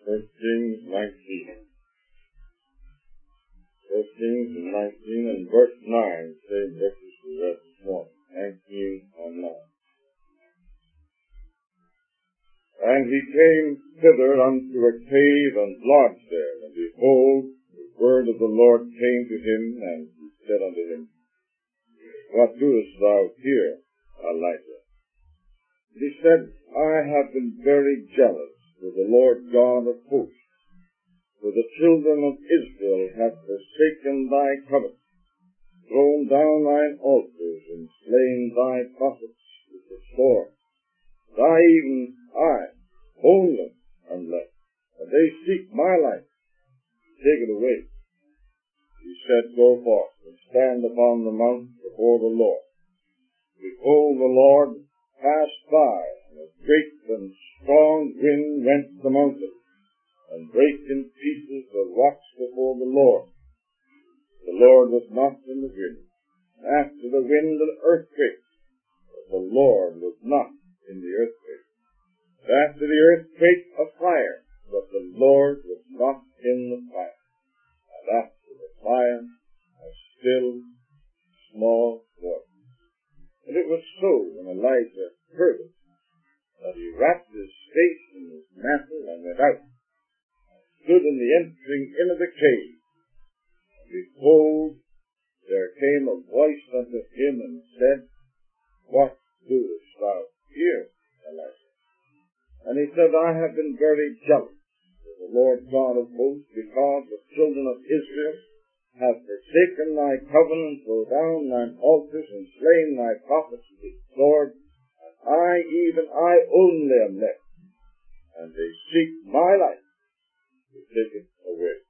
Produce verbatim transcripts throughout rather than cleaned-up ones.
First Kings nineteen. First Kings nineteen and verse nine, same verses we read this morning. nineteen and nine. And he came thither unto a cave and lodged there, and behold, the word of the Lord came to him, and he said unto him, What doest thou here, Elijah? And he said, I have been very jealous for the Lord God of hosts, for the children of Israel have forsaken thy covenant, thrown down thine altars, and slain thy prophets with the sword. Thy even I own them and left, and they seek my life. Take it away. He said, Go forth and stand upon the mount before the Lord. Behold, the Lord passed by, and a great and strong wind rent the mountain, and brake in pieces the rocks before the Lord. The Lord was not in the wind. After the wind an earthquake, but the Lord was not in the earthquake. After the earthquake a fire, but the Lord was not in the fire. And after the fire a still small voice. And it was so when Elijah heard it, that he wrapped his face in his mantle and went out, and stood in the entering in of the cave. And behold, there came a voice unto him and said, What doest thou here, Elijah? And he said, I have been very jealous for the Lord God of hosts, because the children of Israel have forsaken thy covenant, thrown down thine altars, and slain thy prophets with the sword. And I, even I only am left, and they seek my life to take it away.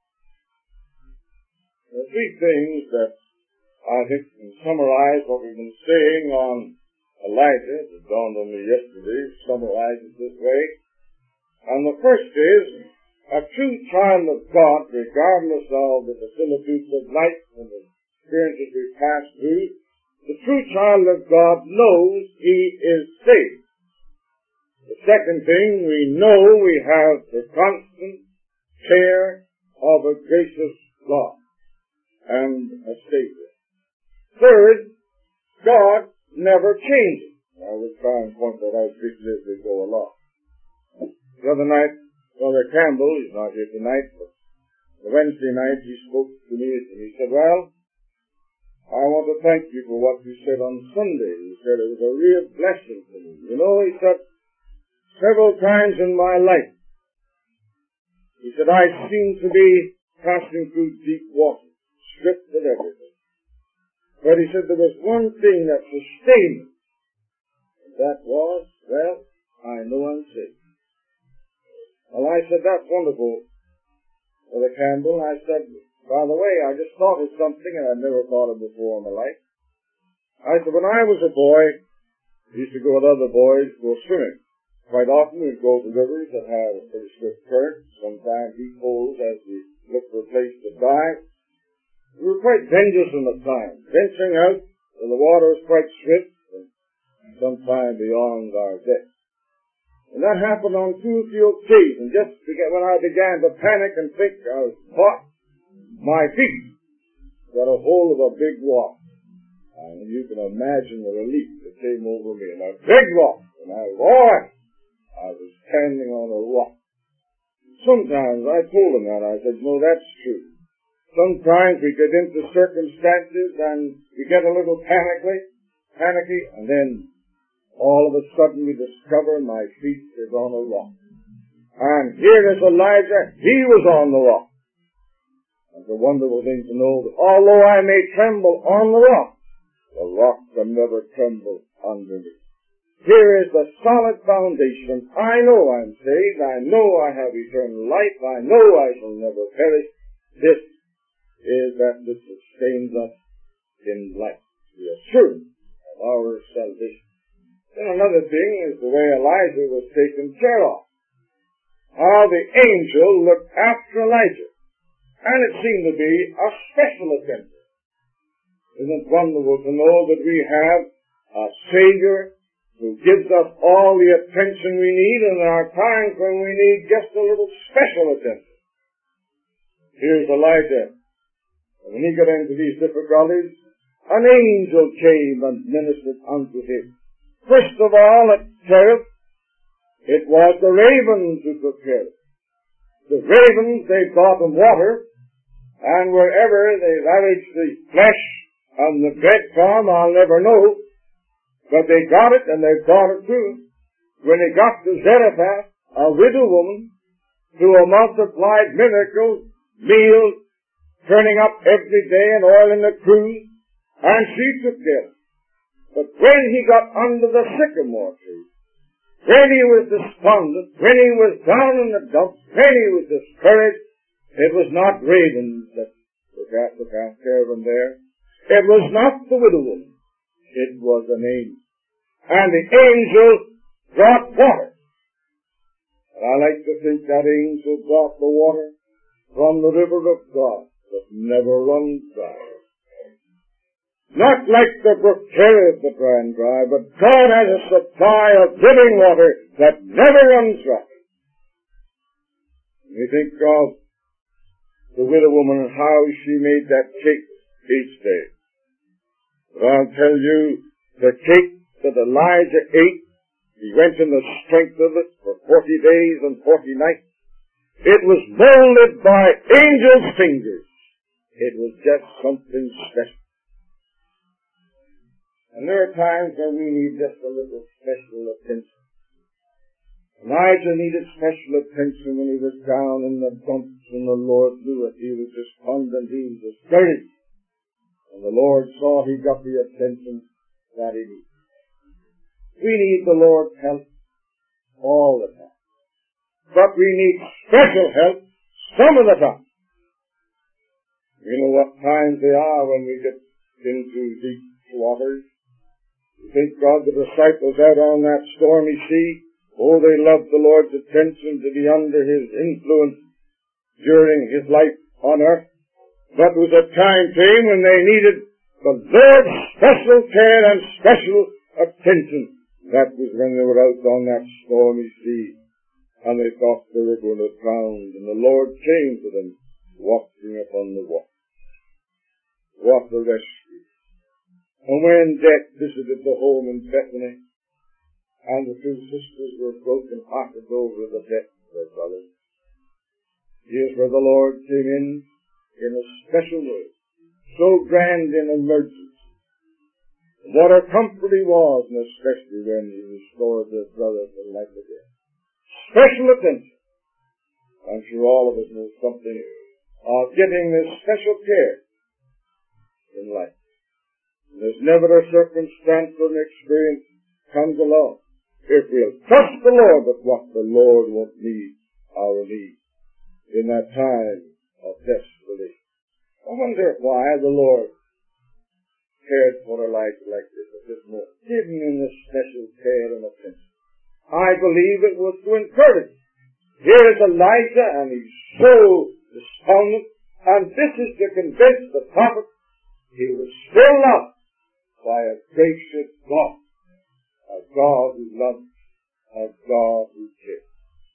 There are three things that I think can summarize what we've been saying on Elijah. It dawned on me yesterday, summarize it this way. And the first is, a true child of God, regardless of the vicissitudes of life and the experiences we pass through, the true child of God knows he is saved. The second thing, we know we have the constant care of a gracious God and a Savior. Third, God never changes. I will try and point that out briefly as we go along. The other night, Brother Campbell, he's not here tonight, but the Wednesday night he spoke to me and he said, Well, I want to thank you for what you said on Sunday. He said it was a real blessing to me. You know, he said, several times in my life, he said, I seem to be passing through deep water, stripped of everything. But he said there was one thing that sustained me, and that was, well, I know I'm saved. Well, I said, that's wonderful, Brother Campbell. I said, by the way, I just thought of something and I'd never thought of before in my life. I said, when I was a boy, I used to go with other boys go swimming. Quite often we'd go to rivers that had a pretty swift current, sometimes deep holes as we looked for a place to dive. We were quite venturesome at times, venturing out where the water was quite swift and sometimes beyond our depth. And that happened on two or three occasions. Just when I began to panic and think I was caught, my feet got a hold of a big rock. And you can imagine the relief that came over me. And a big rock. And I was, boy, I was standing on a rock. Sometimes I told him that. I said, no, that's true. Sometimes we get into circumstances and we get a little panicky, panicky, and then all of a sudden we discover my feet is on a rock. And here is Elijah, he was on the rock. It's a wonderful thing to know that although I may tremble on the rock, the rock can never tremble under me. Here is the solid foundation. I know I'm saved. I know I have eternal life. I know I shall never perish. This is that which sustains us in life, the assurance of our salvation. Then another thing is the way Elijah was taken care of. How the angel looked after Elijah. And it seemed to be a special attention. Isn't it wonderful to know that we have a Savior who gives us all the attention we need in our times when we need just a little special attention. Here's Elijah. And when he got into these difficulties, an angel came and ministered unto him. First of all, at Cherith, it was the ravens who took care of it. The ravens, they brought them water, and wherever they ravaged the flesh and the bread from, I'll never know, but they got it and they brought it too. When they got to Zarephath, a widow woman, through a multiplied miracle, meal turning up every day and oil in the cruse, and she took care of it. But when he got under the sycamore tree, when he was despondent, when he was down in the dumps, when he was discouraged, it was not ravens that took care of him there. It was not the widow woman. It was an angel. And the angel brought water. And I like to think that angel brought the water from the river of God that never runs dry. Not like the brook Cherith that ran dry, but God has a supply of living water that never runs dry. We think of the widow woman and how she made that cake each day. But I'll tell you, the cake that Elijah ate, he went in the strength of it for forty days and forty nights. It was molded by angels' fingers. It was just something special. And there are times when we need just a little special attention. Elijah needed special attention when he was down in the dumps, and the Lord knew it. He was despondent, he was discouraged. And the Lord saw he got the attention that he needed. We need the Lord's help all the time. But we need special help some of the time. You know what times they are when we get into deep waters? You think God, the disciples out on that stormy sea, oh, they loved the Lord's attention to be under His influence during His life on earth. But there was a time came when they needed the Lord's special care and special attention. That was when they were out on that stormy sea, and they thought they were going to drown, and the Lord came to them, walking upon the water. What a rescue. And when death visited the home in Bethany, and the two sisters were broken-hearted over the death of their brother, here's where the Lord came in, in a special way, so grand in emergency. What a comfort He was, and especially when He restored their brother to life again. Special attention. I'm sure all of us know something of getting this special care in life. And there's never a circumstance or an experience comes along, if we'll trust the Lord with what the Lord won't need our need in that time of desperation. I wonder why the Lord cared for Elijah like this at this moment, giving him this special care and attention. I believe it was to encourage. Here is Elijah, and he's so despondent, and this is to convince the prophet he was still loved by a gracious God, a God who loves, a God who cares.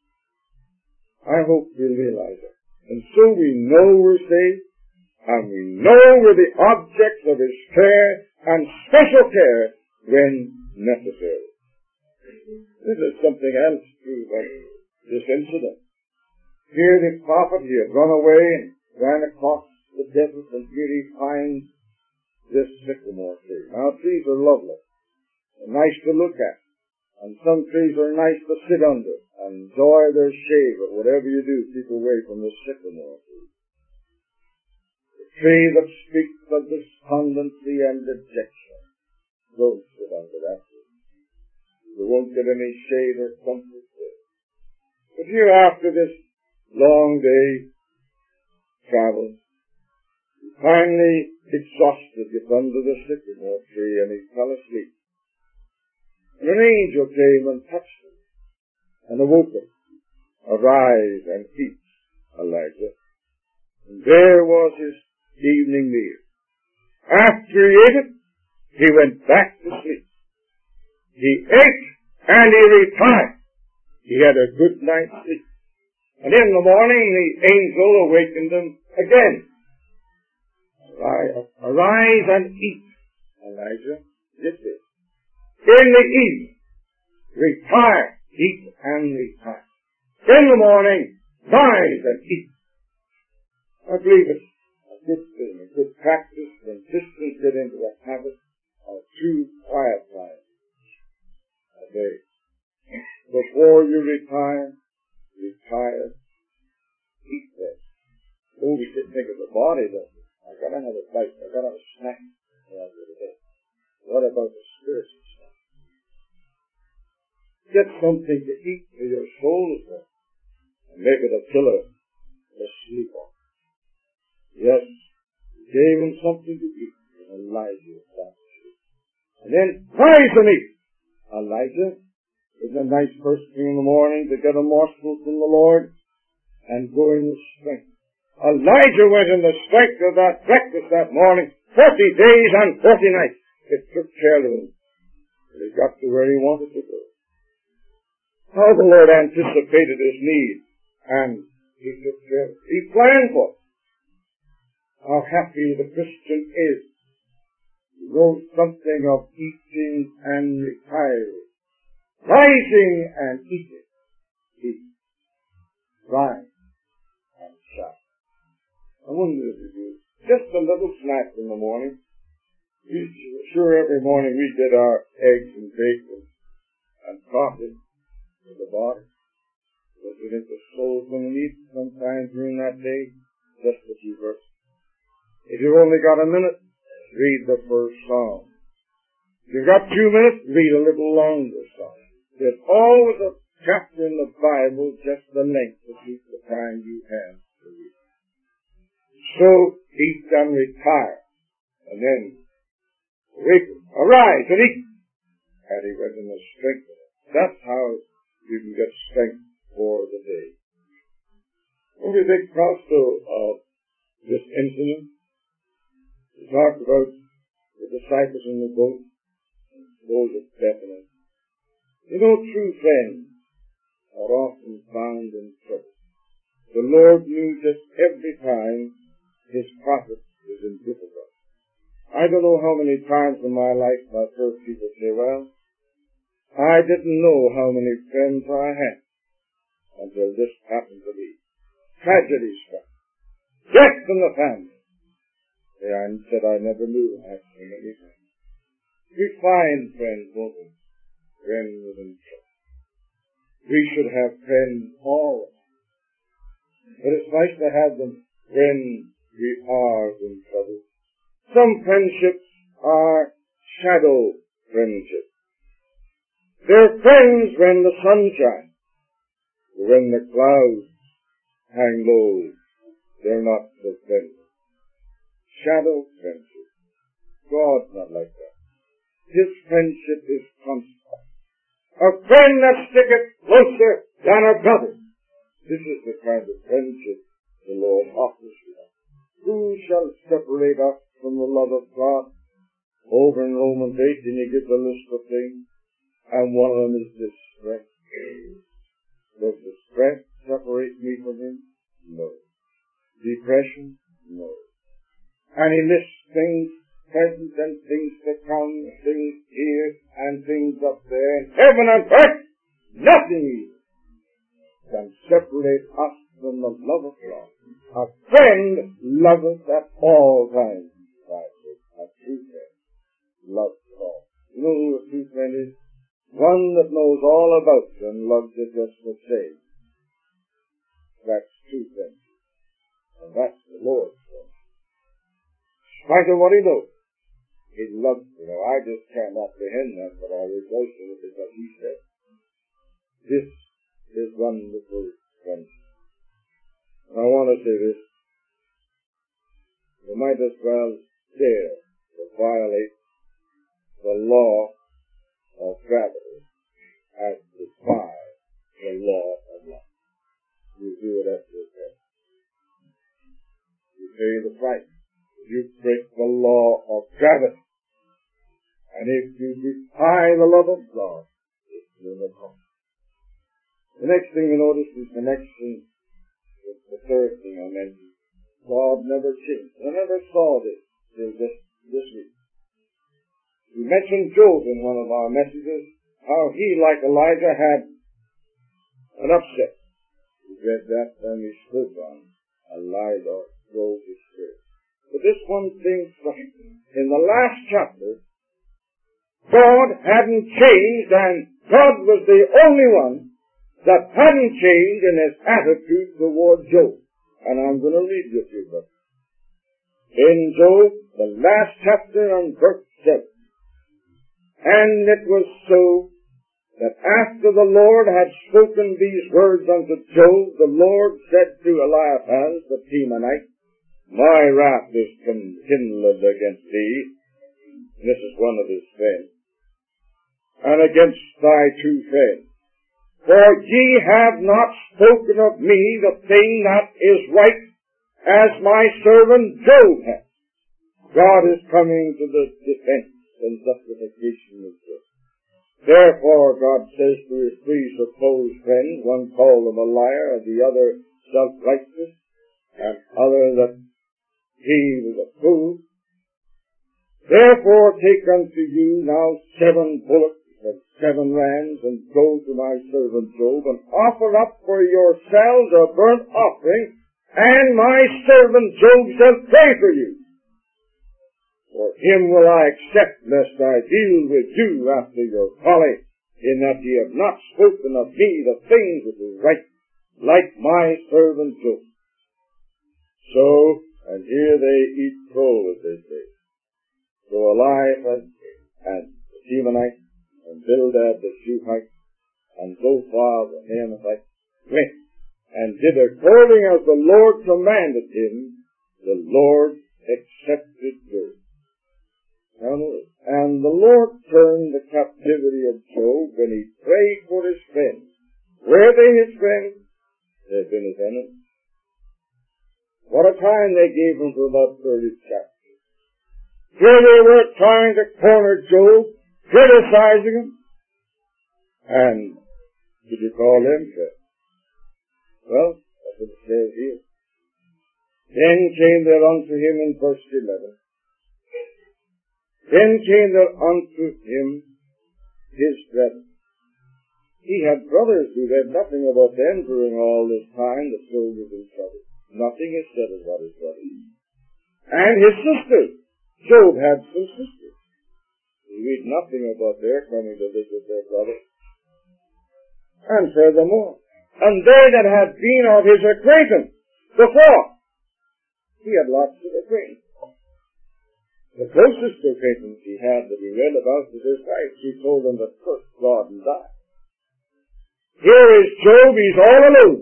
I hope we realize it. And so we know we're saved, and we know we're the objects of His care and special care when necessary. This is something else too, but this incident. Here the prophet, he had run away and ran across the desert, and here he finds this sycamore tree. Now trees are lovely, and nice to look at, and some trees are nice to sit under and enjoy their shade, but whatever you do, keep away from the sycamore tree. The tree that speaks of despondency and dejection. Don't sit under that tree. You won't get any shade or comfort there. But here, after this long day travel, he finally, exhausted, gets under the sycamore tree, and he fell asleep. And an angel came and touched him and awoke him. Arise and eat, Elijah. And there was his evening meal. After he ate it, he went back to sleep. He ate and he retired. He had a good night's sleep. And in the morning the angel awakened him again. Arise, arise and eat, Elijah. This is. In the evening, retire, eat and retire. In the morning, rise and eat. I believe it's a good thing, a good practice when Christians get into the habit of two quiet times a day. Before you retire, retire, eat this. Oh, we should think of the body, though. I gotta have a bite, I gotta have a snack throughout the day. What about the spiritual stuff? Get something to eat for your soul as well. And make it a pillow to sleep on. Yes, he gave him something to eat, and Elijah was fast asleep. And then, rise and eat! Elijah is a nice first thing in the morning to get a morsel from the Lord and go in with strength. Elijah went in the strength of that breakfast that morning, forty days and forty nights. It took care of him. And he got to where he wanted to go. How the Lord anticipated his need, and he took care of it. He planned for it. How happy the Christian is. He wrote something of eating and retiring. Rising and eating. Eat. Rise and shout. I wonder if you do. Just a little snack in the morning. We, sure, every morning we did our eggs and bacon and coffee for the body. But we get the soul going to eat sometime during that day. Just a few verses. If you've only got a minute, read the first Psalm. If you've got two minutes, read a little longer Psalm. There's always a chapter in the Bible just the length to keep the time you have to read. So, eat and retire. And then, awaken, arise and eat. And he went in the strength of it. That's how you can get strength for the day. What do you think also of this incident? We talked about the disciples in the boat, and those of Bethany. You know, true friends are often found in trouble. The Lord knew just every time his prophet was in difficulty. I don't know how many times in my life I've heard people say, well, I didn't know how many friends I had until this happened to me. Tragedy struck. Death in the family. And said, I never knew I had so many friends. We find friends, won't we? Friends in trouble. We should have friends always. But it's nice to have them when we are in trouble. Some friendships are shadow friendships. They're friends when the sun shines. When the clouds hang low, they're not so friendly. Shadow friendship. God's not like that. His friendship is constant. A friend that sticketh closer than a brother. This is the kind of friendship the Lord offers to us. Who shall separate us from the love of God? Over in Romans eight, and he gives a list of things, and one of them is distress. Does distress separate me from him? No. Depression? No. And he lists things present and things to come, things here and things up there, and heaven and earth, nothing can separate us from the love of God. A friend loveth at all times. A true friend loves all. You know who a true friend is? One that knows all about you and loves you just the same. That's true friend. And that's the Lord's friend. In spite of what he knows, he loves you. Know, I just can't apprehend that, but I rejoice in it because he said, this is wonderful friendship. I want to say this. You might as well dare to violate the law of gravity as defy the law of life. You do it at your best. You pay the price. You break the law of gravity And if you defy the love of God, it will come. The next thing you notice is connection with the third thing I mentioned. God never changed. I never saw this till this, this week. We mentioned Job in one of our messages, how he, like Elijah, had an upset. We read that, then we stood on. Elijah drove his spirit. But this one thing struck me. In the last chapter, God hadn't changed, and God was the only one that hadn't changed in his attitude toward Job. And I'm going to read you a few verses. In Job, the last chapter on verse seven. And it was so that after the Lord had spoken these words unto Job, the Lord said to Eliphaz the Temanite, My wrath is kindled against thee. This is one of his friends. And against thy two friends. For ye have not spoken of me the thing that is right, as my servant Job hath. God is coming to the defense and justification of Job. Therefore God says to his three supposed friends, one called him a liar, and the other self-righteous, and other that he was a fool. Therefore take unto you now seven bullocks and seven rams, and go to my servant Job, and offer up for yourselves a burnt offering, and my servant Job shall pray for you. For him will I accept, lest I deal with you after your folly, in that ye have not spoken of me the things which is right, like my servant Job. So, and here they eat crow, as they say. So Eliphaz and the Temanite, and Bildad the Shuhite, and Zophar the Naamathite went, and did according as the Lord commanded him. The Lord accepted Job. And the Lord turned the captivity of Job when he prayed for his friends. Were they his friends? They had been his enemies. What a time they gave him for about thirty chapters. Here they were trying to corner Job, criticizing him. And did you call them friends? Well, that's what it says here. Then came there unto him in verse eleven. Then came there unto him his brethren. He had brothers who read nothing about them during all this time that Job was in trouble. Nothing is said about his brothers. And his sisters. Job had some sisters. We read nothing about their coming to visit their brother. And furthermore, and they that had been of his acquaintance before, he had lots of acquaintance. The closest acquaintance he had that he read about was his wife. She told him to curse God and die. Here is Job, he's all alone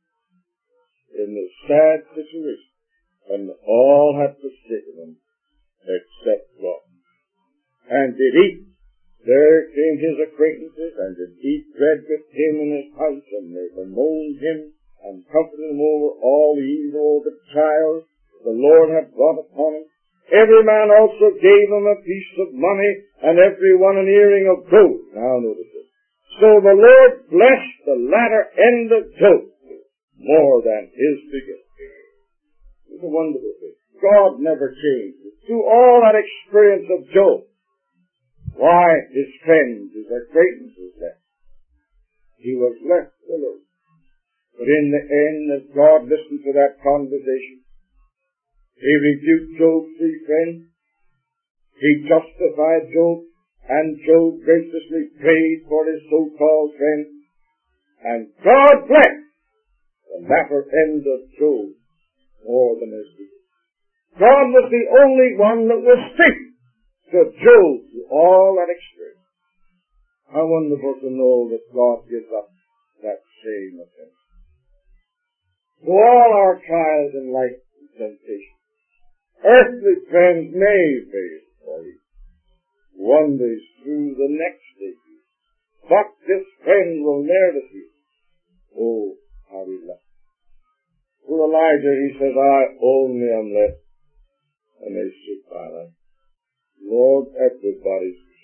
in this sad situation, and all had forsaken him except God. And did eat. There came his acquaintances, and did eat bread with him in his house, and they bemoaned him, and comforted him over all the evil, the trials the Lord had brought upon him. Every man also gave him a piece of money, and every one an earring of gold. Now notice this. So the Lord blessed the latter end of Job more than his beginning. It's a wonderful thing. God never changed. Through all that experience of Job, why, his friends, his acquaintances left. He was left alone. But in the end, as God listened to that conversation, he rebuked Job's three friends. He justified Job, and Job graciously prayed for his so-called friends. And God blessed the latter end of Job more than his beginning. God was the only one that was faithful to Job through all that experience. How wonderful to know that God gives us that same attention. Through all our trials in life and temptation, earthly friends may fail for you. Wonders through the next day. But this friend will never see. Oh, how he left. To Elijah he says, I only am left, and they should by life. Lord, everybody's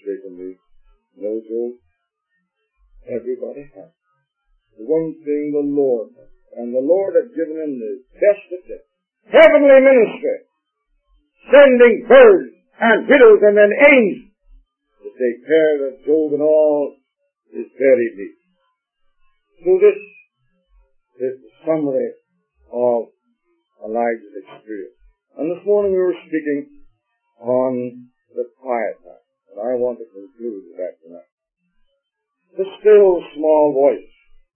mistakenly, no Job. Everybody has. The one thing the Lord has, and the Lord has given him the best of it. Heavenly ministry, sending birds and widows and then angels to take care that Job and all his very needs. So this is the summary of Elijah's experience. And this morning we were speaking on the quiet time, and I want to conclude with that tonight. The still small voice.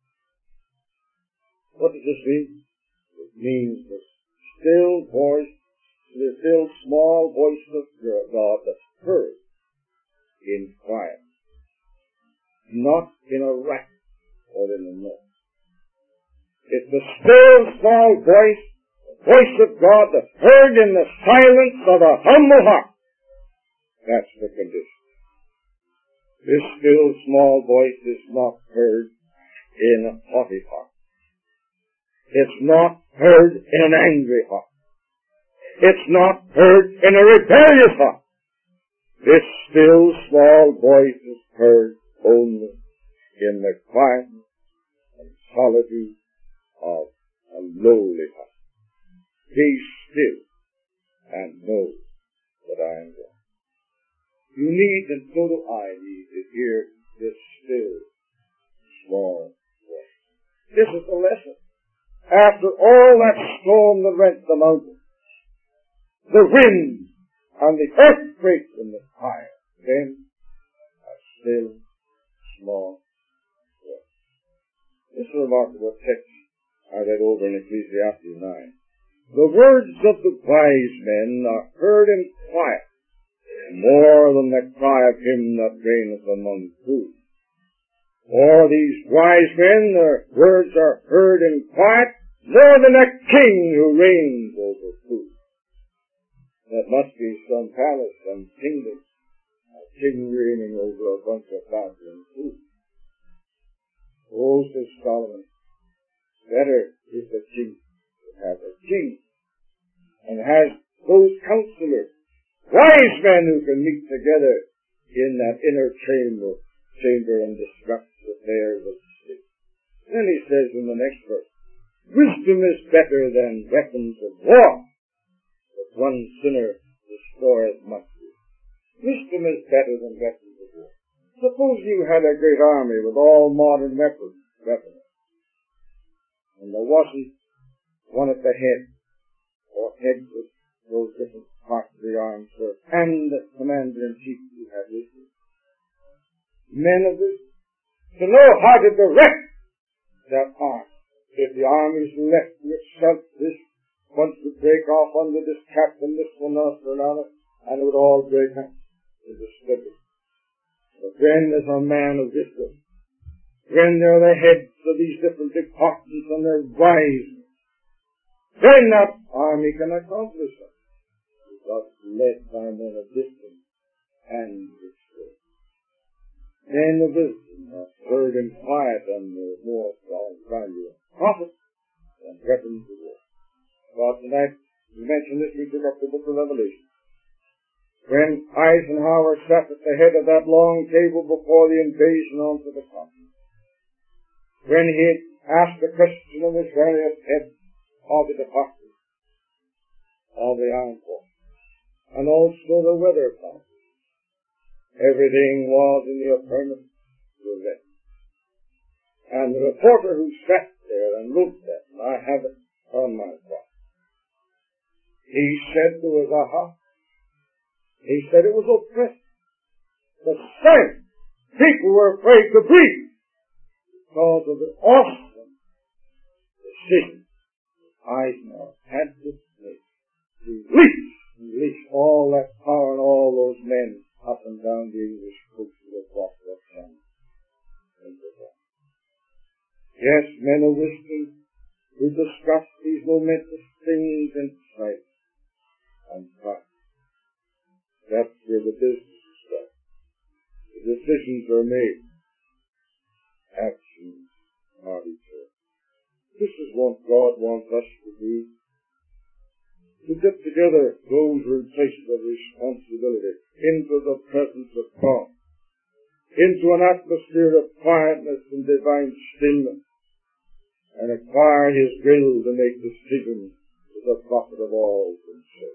What does this mean? It means the still voice, the still small voice of God that's heard in quiet, not in a racket or in a noise. It's the still small voice, the voice of God that's heard in the silence of a humble heart. That's the condition. This still small voice is not heard in a haughty heart. It's not heard in an angry heart. It's not heard in a rebellious heart. This still small voice is heard only in the quiet and solitude of a lowly heart. Be still and know that I am God. You need, and so do I need, to hear this still, small voice. This is the lesson. After all that storm that rent the mountains, the wind and the earthquake and the fire, then a still, small voice. This is a remarkable text I read over in Ecclesiastes nine. The words of the wise men are heard in quiet, more than the cry of him that reigneth among fools. For these wise men, their words are heard in quiet, more than a king who reigns over fools. That must be some palace, some kingdom, a king reigning over a bunch of babbling fools. Oh, says Solomon, better is the king that has a king and has those counselors, wise men who can meet together in that inner chamber, chamber and discuss the affairs of the state. Then he says in the next verse, wisdom is better than weapons of war, but one sinner destroyeth much. Wisdom is better than weapons of war. Suppose you had a great army with all modern weapons, weapons, and there wasn't one at the head, or heads of those different parts of the armed service, and the commander-in-chief who had wisdom. Men of wisdom, to know how to direct their army. If the army is left to itself, this wants to break off under this captain, this one after another, and it would all break up into splinters. But when there's a man of wisdom, when they're the heads of these different departments and they're wise, then that army can accomplish it. Because led by men of wisdom and experience. Men of wisdom are heard in quiet and the more strong value of prophets and weapons of war. But tonight, we mentioned this, we took up the book of Revelation. When Eisenhower sat at the head of that long table before the invasion onto the continent, when he asked the question of his various heads of the department of the armed forces, and also the weather council, everything was in the affirmative to event. And the reporter who sat there and wrote that, and I have it on my phone, he said there was a hot. He said it was oppressive. The silence. People were afraid to breathe because of the awesome decision Eisenhower had to make to release, release all that power and all those men up and down the English coast of the Boston Channel. Yes, men of wisdom who discuss these momentous things in sight and practice. That's where the business is done. The decisions are made. Actions are determined. This is what God wants us to do. To get together those who are in places of responsibility into the presence of God into an atmosphere of quietness and divine stillness, and acquire his will to make decisions to the profit of all concerned.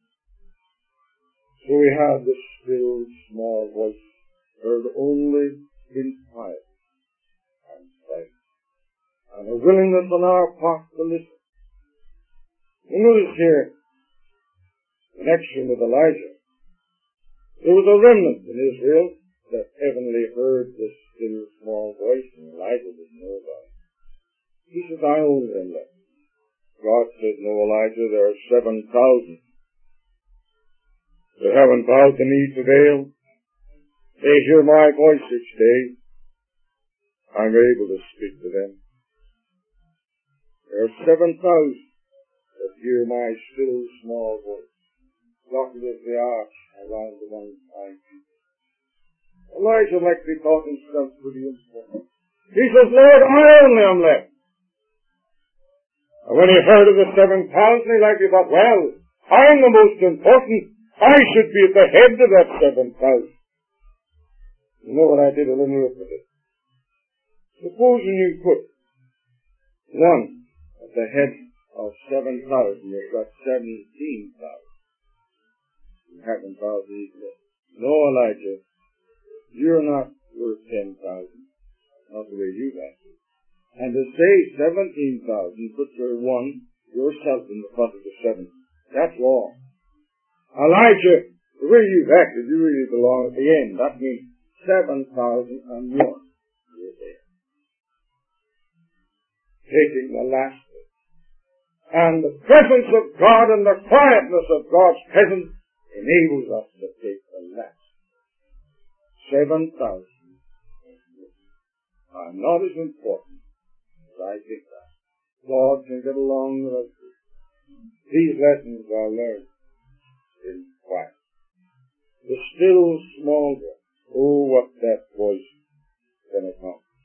So we have the still, small voice, heard only in quiet and silence, and a willingness on our part to listen. You notice here, in connection with Elijah, there was a remnant in Israel that heavenly heard this still, small voice, and Elijah didn't know about it. He said, I own them. God said, no, Elijah, there are seven thousand. They haven't bowed the knee to Baal. They hear my voice each day. I'm able to speak to them. There are seven thousand that hear my still, small voice. Dotted as the arch around the one time. Elijah might be thought himself pretty important. He says, Lord, I only am left. And when he heard of the seven thousand, he likely thought, well, I'm the most important. I should be at the head of that seven thousand. You know what I did a little look at it. Supposing you put one at the head of seven thousand, you've got seventeen thousand. You haven't bowed the knee. No, Elijah, you're not worth ten thousand. Not the way you acted. And to say seventeen thousand, put your one, yourself in the front of the seven. That's wrong. Elijah, the way you've acted, you really belong at the end. That means seven thousand and one. You're there. Taking the last bit. And the presence of God and the quietness of God's presence enables us to take the last. Seven thousand. I'm not as important. I think that. God can get along with us. These lessons are learned in quiet. The still small voice. Oh, what that voice can accomplish.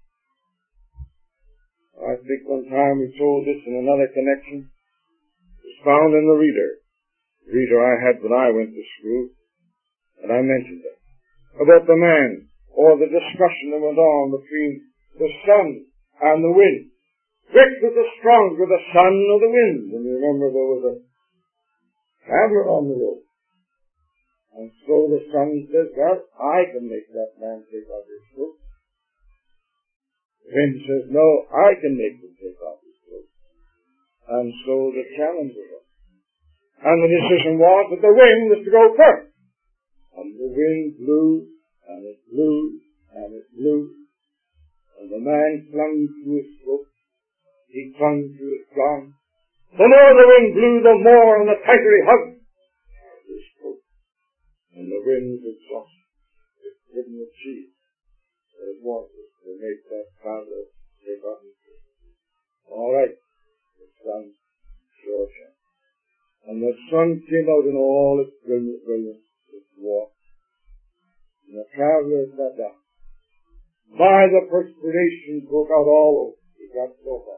I think one time we told this in another connection. It's found in the reader. The reader I had when I went to school. And I mentioned it. About the man, or the discussion that went on between the sun and the wind. Which was the stronger, the sun or the wind? And you remember there was a traveler on the road. And so the sun says, well, I can make that man take off his coat. The wind says, no, I can make him take off his coat. And so the challenge was up. And the decision was that the wind was to go first. And the wind blew, and it blew, and it blew. And the man clung to his coat. He clung to his gown. The more the wind blew, the more and the tighter he hugged his coat. And the wind was exhausted. It couldn't achieve what it wanted to make that traveler take off his coat. All right, the sun sure shone. And the sun came out in all its brilliant brilliance, its warmth. And the traveler sat down. By the perspiration broke out all over. He got so hot.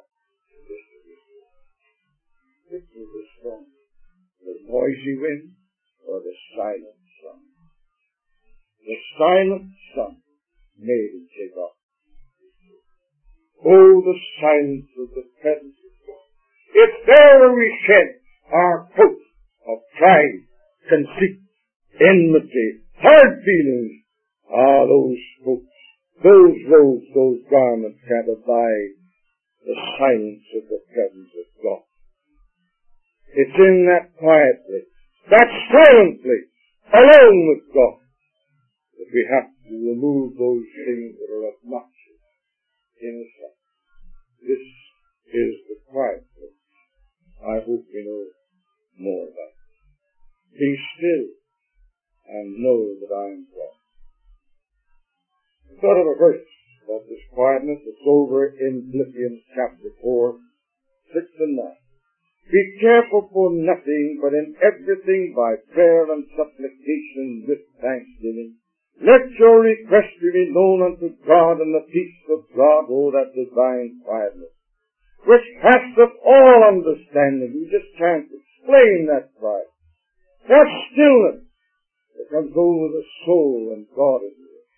Which was the stronger? The noisy wind or the silent sun? The silent sun made him take off. Oh, the silence of the presence of God. It's there where we shed our coat of pride, conceit, enmity, hard feelings. Ah, those coats, those robes, those garments can't abide the silence of the presence of God. It's in that quiet place, that silent place, alone with God, that we have to remove those things that are obnoxious in us. This is the quiet place. I hope you know more about it. Be still and know that I am God. I thought of a verse about this quietness. It's over in Philippians chapter four, six and nine. Be careful for nothing, but in everything by prayer and supplication with thanksgiving. Let your requests be known unto God, and the peace of God, oh, that divine quietness, which passeth all understanding. You just can't explain that quiet. That stillness that comes over the soul and God is there.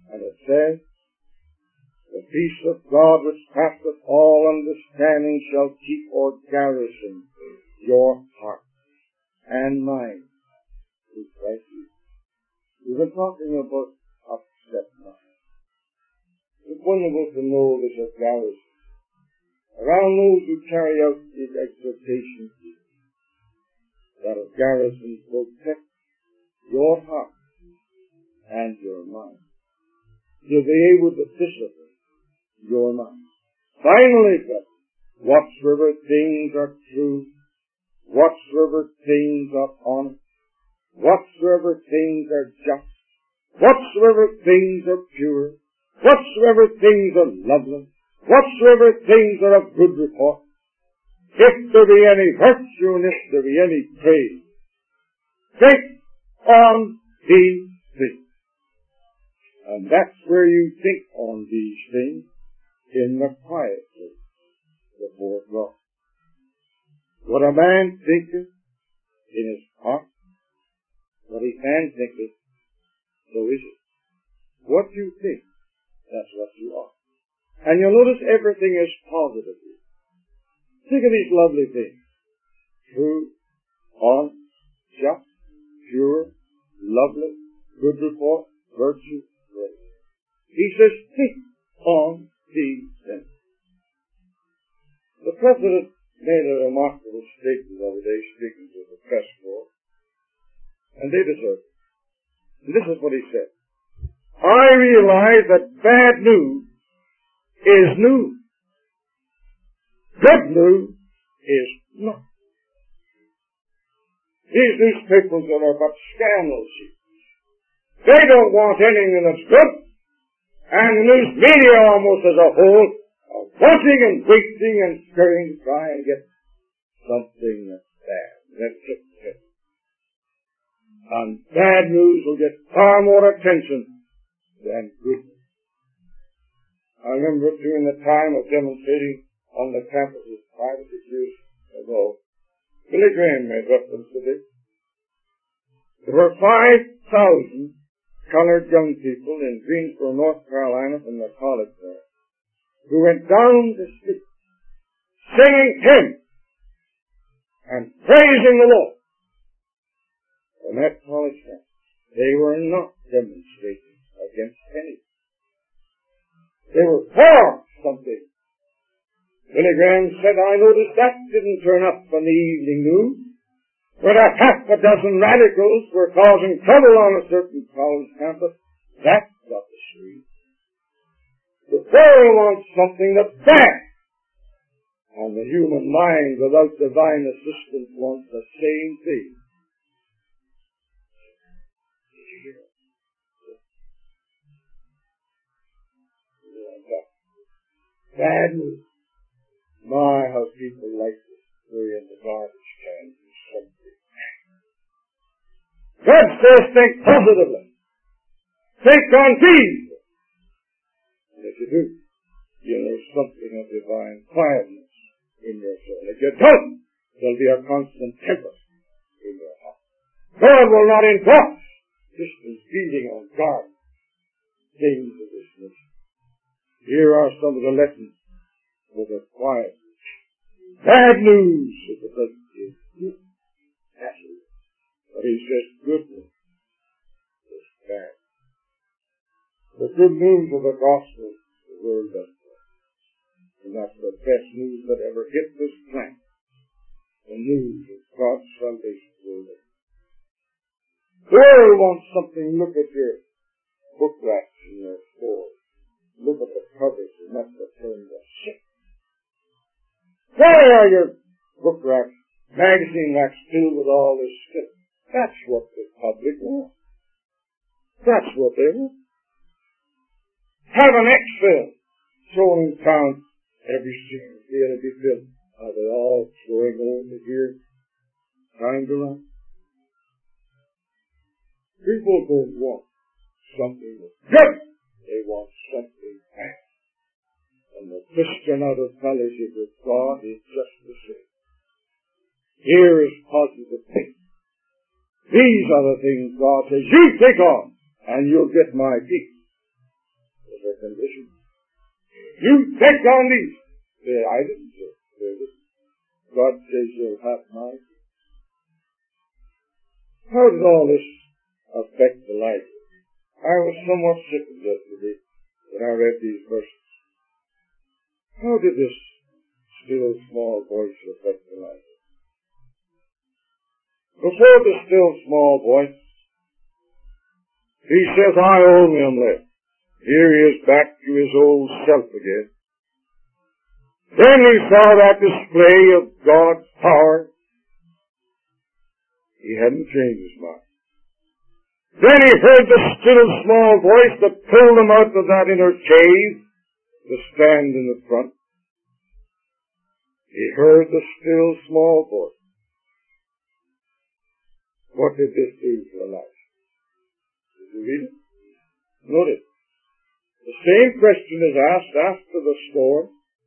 And it says, the peace of God which passeth all understanding shall keep or garrison your heart and mind through Christ Jesus. We've been talking about upset mind. It's wonderful to know there's a garrison around those who carry out these exhortations, that a garrison protect your heart and your mind. You'll be able to discipline your mind. Finally, whatsoever things are true, whatsoever things are honest, whatsoever things are just, whatsoever things are pure, whatsoever things are lovely, whatsoever things are of good report, if there be any virtue and if there be any praise, think on these things. And that's where you think on these things, in the quiet place before God. What a man thinketh in his heart, what he can thinketh, so is it. What you think, that's what you are. And you'll notice everything is positive. Think of these lovely things. True, honest, just, pure, lovely, good report, virtue, grace. He says, think on these things. The President made a remarkable statement the other day, speaking to the press corps, and they deserve it. And this is what he said. I realize that bad news is news. Good news is not. These newspapers are but scandal sheets. They don't want anything that's good, and the news media almost as a whole are wanting and waiting and scurrying to try and get something that's bad. That's it. And bad news will get far more attention than good news. I remember during the time of demonstrating on the campuses five or six years ago, Billy Graham made reference to this. There were five thousand colored young people in Greensboro, North Carolina, from the college there, who went down the street singing hymns and praising the Lord. On that college campus, they were not demonstrating against anything. They were for something. Billy Graham said, I noticed that didn't turn up on the evening news, where a half a dozen radicals were causing trouble on a certain college campus. That's not the street. The world wants something that's bad. And the human mind, without divine assistance, wants the same thing. Bad news. My, how people like to throw in the garbage can or something. God says think positively. Think on peace. And if you do, you'll know something of divine quietness in your soul. If you don't, there'll be a constant tempest in your heart. God will not enforce distance beating on guard things of this nature. Here are some of the lessons for the quiet. Bad news is the best news. But he says good news is bad. The good news of the gospel is the word of God. And that's the best news that ever hit this planet. The news of God's salvation word. The world wants something. Look at your book racks in your stores. Look at the covers and that's the term of shit. Why are your book racks, magazine racks filled with all this shit? That's what the public wants. That's what they want. Have an X-film shown in town every single day to be filled. Are they all throwing over here, trying to run? People don't want something that's good. They want something bad. And the Christian out of fellowship with God is just the same. Here is positive thinking. These are the things God says, you think on, and you'll get my peace. their condition. You take on these. Say, I didn't say it. God says you'll have my peace. How did all this affect the life? I was somewhat sickened yesterday when I read these verses. How did this still small voice affect the life? Before the still small voice, he says, I only am left. Here he is back to his old self again. Then he saw that display of God's power. He hadn't changed his mind. Then he heard the still small voice that pulled him out of that inner cave to stand in the front. He heard the still small voice. What did this do for Elijah? Did you read it? Notice. The same question is asked after the storm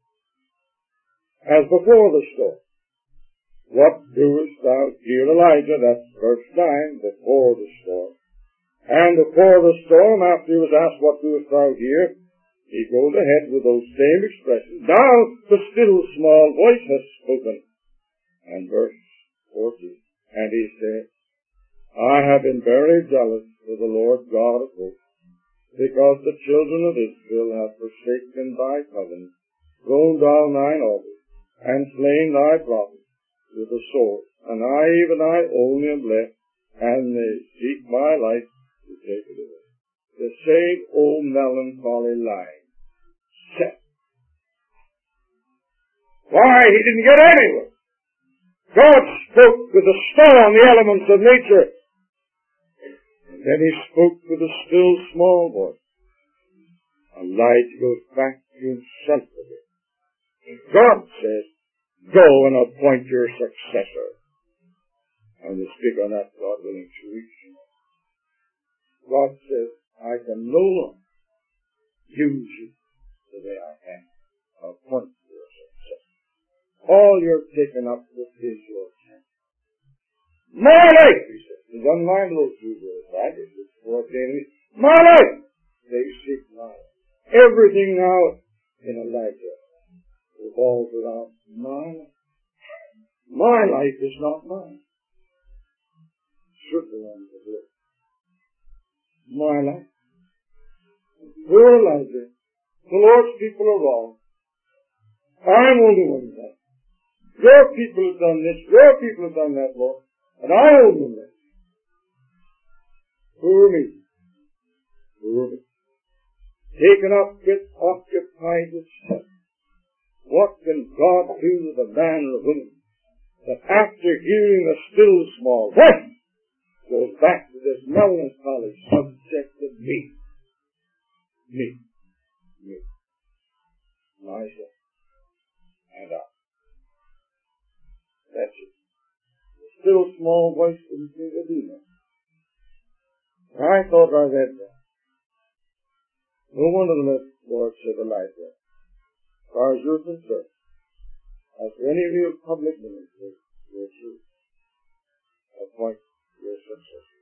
as before the storm. What doest thou here, Elijah? That's verse nine, before the storm. And before the storm, after he was asked, what doest thou here? He goes ahead with those same expressions. Now the still small voice has spoken. And verse fourteen. And he said, I have been very jealous for the Lord God of hosts, because the children of Israel have forsaken thy covenant, thrown down thine altars, and slain thy prophets with the sword. And I, even I only am left, and they seek my life to take it away. The same old melancholy line. Set. Why? He didn't get anywhere. God spoke with the storm, the elements of nature. And then he spoke with a still small voice. Elijah goes back to himself again. God says, go and appoint your successor. And we'll speak on that, God willing, two weeks from now. God says, I can no longer use you the way I can. Appoint your successor. All you're taken up with is your chance. My life, he says. He's unmindful those two words, right? It's fourth enemy. My life! They seek my life. Everything now in Elijah revolves around my life. My life is not mine. Certainly on the Lord. My life. Poor Elijah. The Lord's people are wrong. I'm only one of them. Your people have done this. Your people have done that, Lord. And I owe them that. Poor me. Poor me. Taken up with, occupied with self. What can God do with a man or a woman that after hearing a still small voice goes back to this melancholy subject of me? Me. Me. Myself. And I. That's it. The still small voice didn't seem to do that. I thought I read that. No wonder the Lord said Elijah, as far as you're concerned, as for any real public ministry, you're true. Appoint your successor.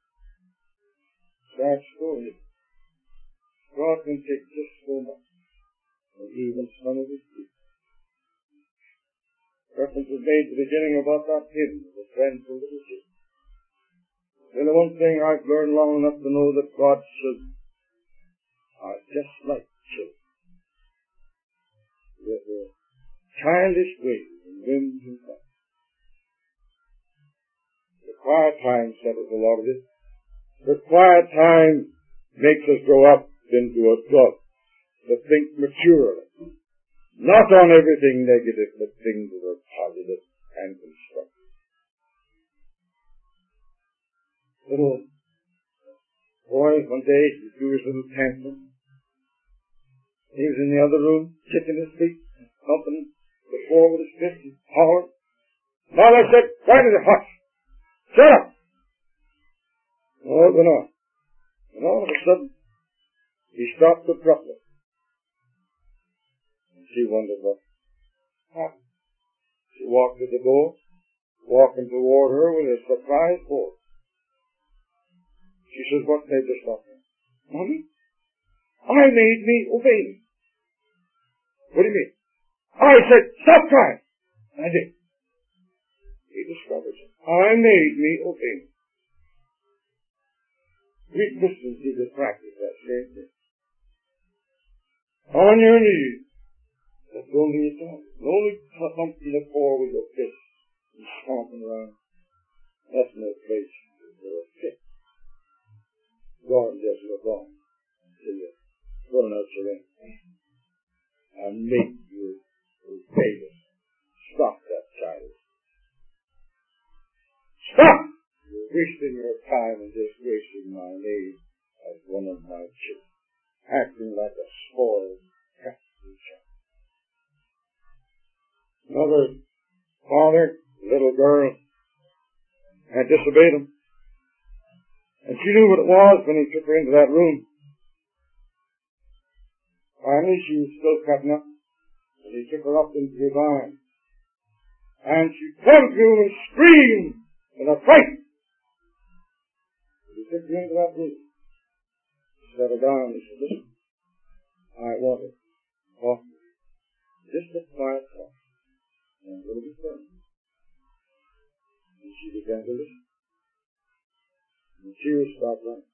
Sad story. God can take just so much, and even some of his people. Reference was made at the beginning about that hymn, the friend from the city. And the one thing I've learned long enough to know that God's children are just like children. With their childish ways and whims and thoughts. The quiet time settles a lot of this. The quiet time makes us grow up into adults to think maturely. Not on everything negative, but things that are positive and constructive. Little boy, one day, he threw his little tantrum. He was in the other room, kicking his feet, thumping the floor with his fist and hollering. Mother said, why did it hush? Shut up! Well, it went on. And all of a sudden, he stopped abruptly. And she wondered what happened. She walked to the door, walking toward her with a surprised voice. She says, what made this stop? Mommy, I made me obey him. What do you mean? I said, stop crying. I did. He discovers it. I made me obey him. We Christians need to practice that same thing. On your knees. That's the only thing you can. Only something the floor with your fist and stomping around. That's no place for a fit. God just look on until you run out your end and make you obey us. Stop that child. Stop! You're wasting your time and just wasting my name as one of my children, acting like a spoiled, crafty child. Another father, little girl, had disobeyed him. And she knew what it was when he took her into that room. Finally, she was still cutting up, and he took her up into his arms. And she clung to him and screamed in a fright. He took her into that room. He set her down and he said, listen, I want to talk to you. Just a quiet talk. And I'm going to be firm. And she began to listen. And the tears stopped running.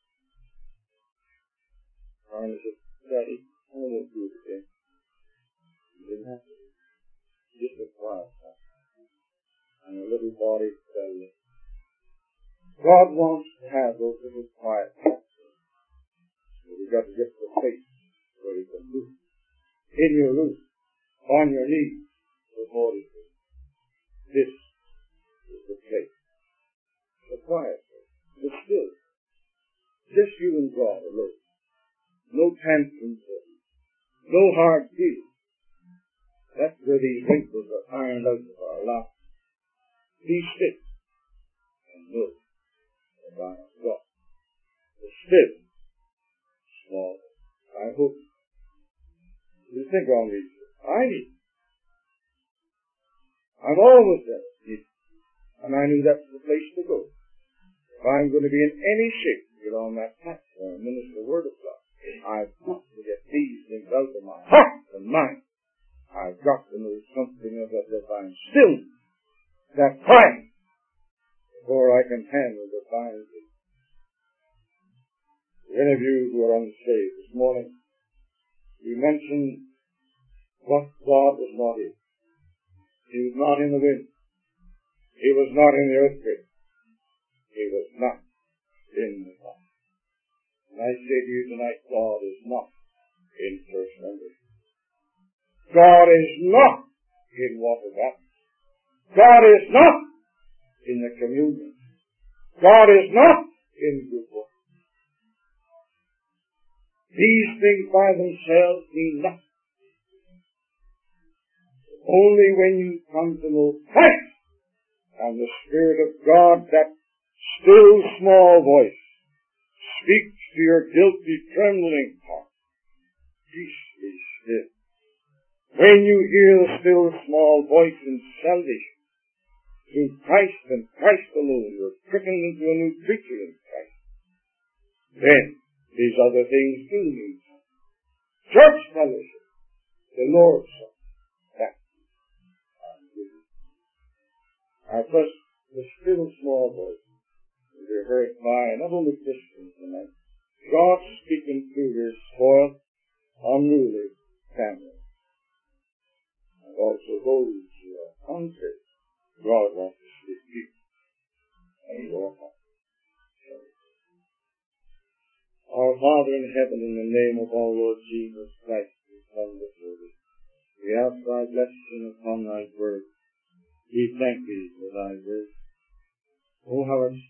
Finally said, Daddy, I won't do it again. You didn't have to. Just a quiet talk. And a little body fell in. God wants to have those little quiet talks. But you've got to get to the place where you can move. In your room, on your knees, before you. This is the place. The quiet place. But still, just you and God alone. No tantrums, no hard feelings. That's where these wrinkles are ironed out of our lives. Be still and know that I am God. The still, small, I hope. You think on these. I need. I'm always there. And I knew that's the place to go. If I'm going to be in any shape to get on that platform and minister the Word of God, I've got to get these things out of my heart and mind. I've got to know something of that divine stillness, that quiet, before I can handle the divine things. Any of you who are on the stage this morning, you mentioned what God was not in. He was not in the wind. He was not in the earthquake. He was not in the fire. And I say to you tonight, God is not in first memory. God is not in water baptism. God is not in the communion. God is not in good work. These things by themselves mean nothing. Only when you come to know Christ and the Spirit of God, that still small voice, speaks to your guilty, trembling heart. Peace be still. When you hear the still small voice in salvation, through Christ and Christ alone, you're quickened into a new creature in Christ. Then, these other things do need. Church fellowship, the Lord's Supper. Our first, the still small voice, will be heard by not only Christians tonight, God speaking through His spoiled, unruly family. And also those who are unfit, God wants to speak to you. And your heart. Our Father in heaven, in the name of our Lord Jesus Christ, we come before thee. We ask thy blessing upon thy word. We thank thee for thy word. Oh, how